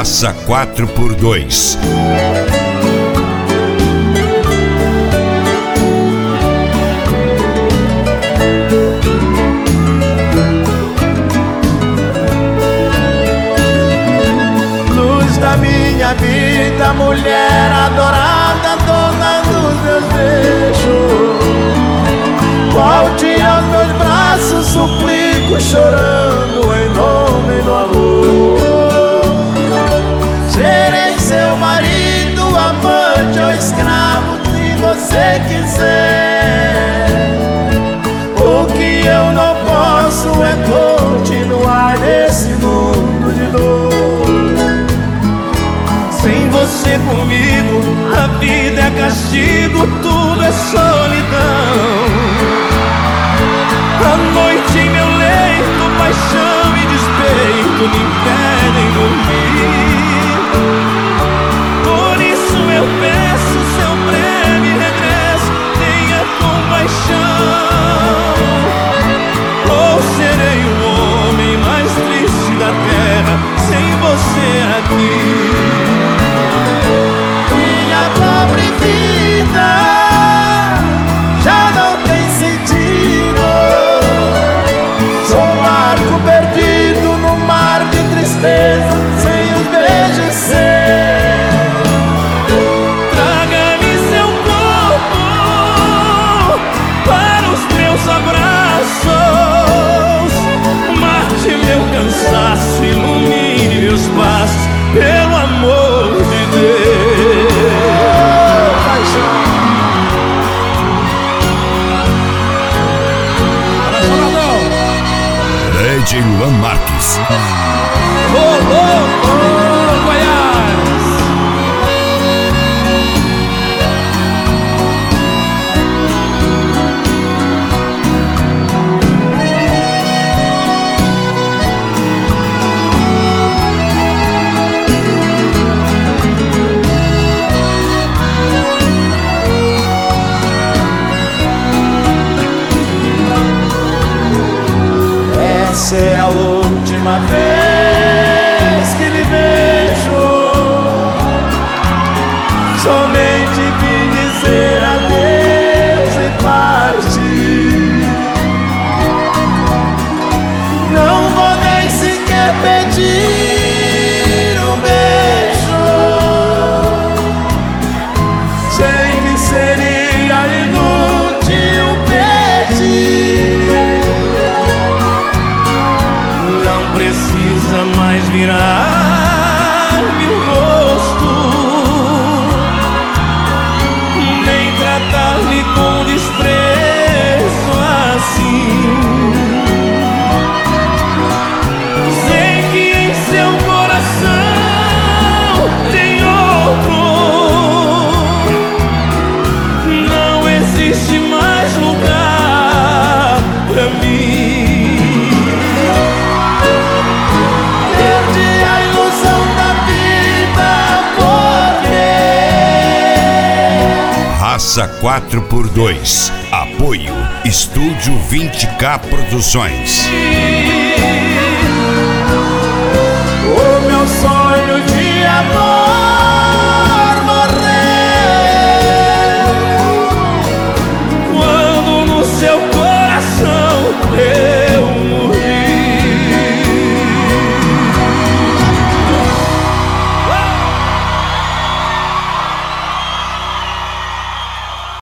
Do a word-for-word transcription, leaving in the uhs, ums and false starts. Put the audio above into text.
Raça quatro por dois. Luz da minha vida, mulher adorada, dona dos meus beijos, volte aos meus braços, suplico, chorando em nome do amor. Serei seu marido, amante ou escravo, se você quiser. O que eu não posso é continuar nesse mundo de dor. Sem você comigo, a vida é castigo, tudo é solidão. A noite em meu leito, paixão e despeito me impedem dormir. Por isso eu peço seu breve regresso, tenha compaixão. Ou serei o homem mais triste da terra sem você aqui. Minha pobre vida já não tem sentido. Sou um barco perdido no mar de tristeza, sem os beijos seus. Traga-me seu corpo para os meus abraços. Mate meu cansaço, ilumine meus passos, pelo amor de Deus. Edilan Marques. Ô, ô, ô, Goiás. Essa é a última vez que lhe vejo. Somente vim dizer adeus e partir. Não vou nem sequer pedir um beijo. Sei que seria inútil pedir. Precisa mais virar-me o rosto, nem tratar-me com desprezo assim. Sei que em seu coração tem outro. Não existe mais lugar pra mim. Raça quatro por dois. Apoio Estúdio vinte K Produções. O meu sonho de amor morreu quando no seu coração eu